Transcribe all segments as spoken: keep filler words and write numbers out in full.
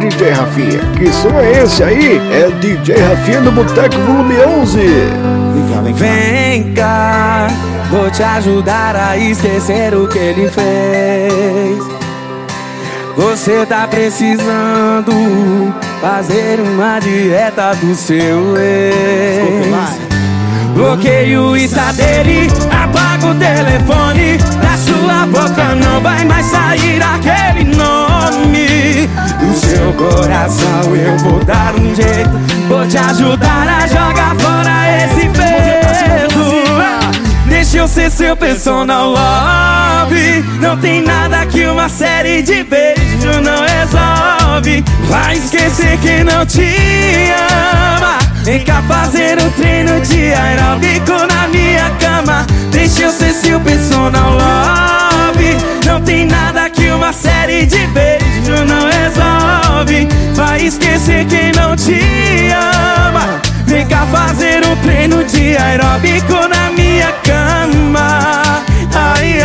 D J Rafinha. Que som é esse aí? É D J Rafinha no Boteco Volume onze. Vem cá, vem cá. Vem cá, vou te ajudar a esquecer o que ele fez. Você tá precisando fazer uma dieta do seu ex. Bloqueia o Insta dele, apaga o telefone. Da sua boca não vai mais sair aquele nome. Do seu coração eu vou dar um jeito. Vou te ajudar a jogar fora esse peso. Deixa eu ser seu personal love. Não tem nada que uma série de beijos não resolve. Vai esquecer quem não te ama. Vem cá fazer um treino de aeróbico na minha cama. Deixa eu ser seu personal love. Não tem nada que uma série de beijos não resolve. Vai esquecer quem não te ama. Vem cá fazer um treino de aeróbico na minha cama. Ai,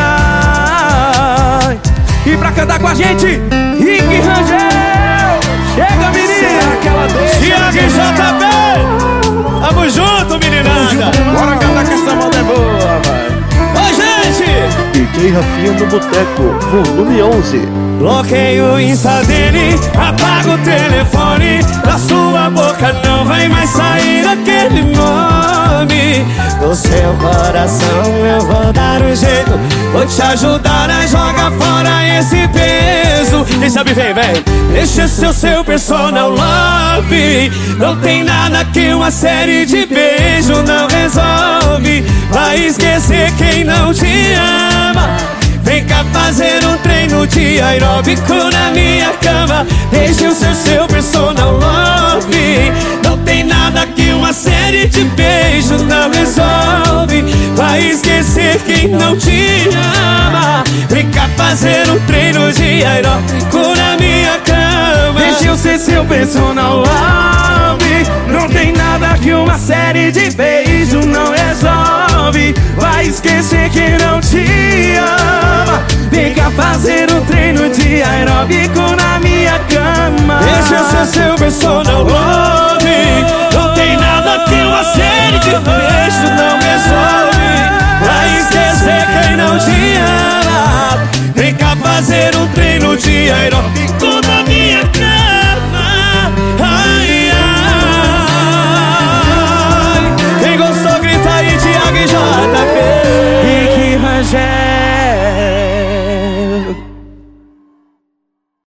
ai. E pra cantar com a gente, Rick Rangel. Chega, menina. Tiago e J P. Tamo junto, meninada. Bora cantar que essa moda é boa, vai. Oi, gente. D J Rafinha no Boteco Volume onze. Bloqueia o Insta dele, apaga o telefone. Da sua boca não vai mais sair aquele nome. Do seu coração eu vou dar um jeito. Vou te ajudar a jogar fora esse peso. Quem sabe vem, vem. Deixa ser seu personal love. Não tem nada que uma série de beijos não resolve. Vai esquecer quem não te ama. Vem cá fazer um treino de aeróbico na minha cama. Deixa eu ser seu personal love. Não tem nada que uma série de beijos não resolve. Vai esquecer quem não te ama. Vem cá fazer um treino de aeróbico na minha cama. Deixa eu ser seu personal love. Não tem nada que uma série de beijos não resolve. Vai esquecer quem não te ama. Vem cá fazer um treino de aeróbico na minha cama. Deixa eu ser seu personal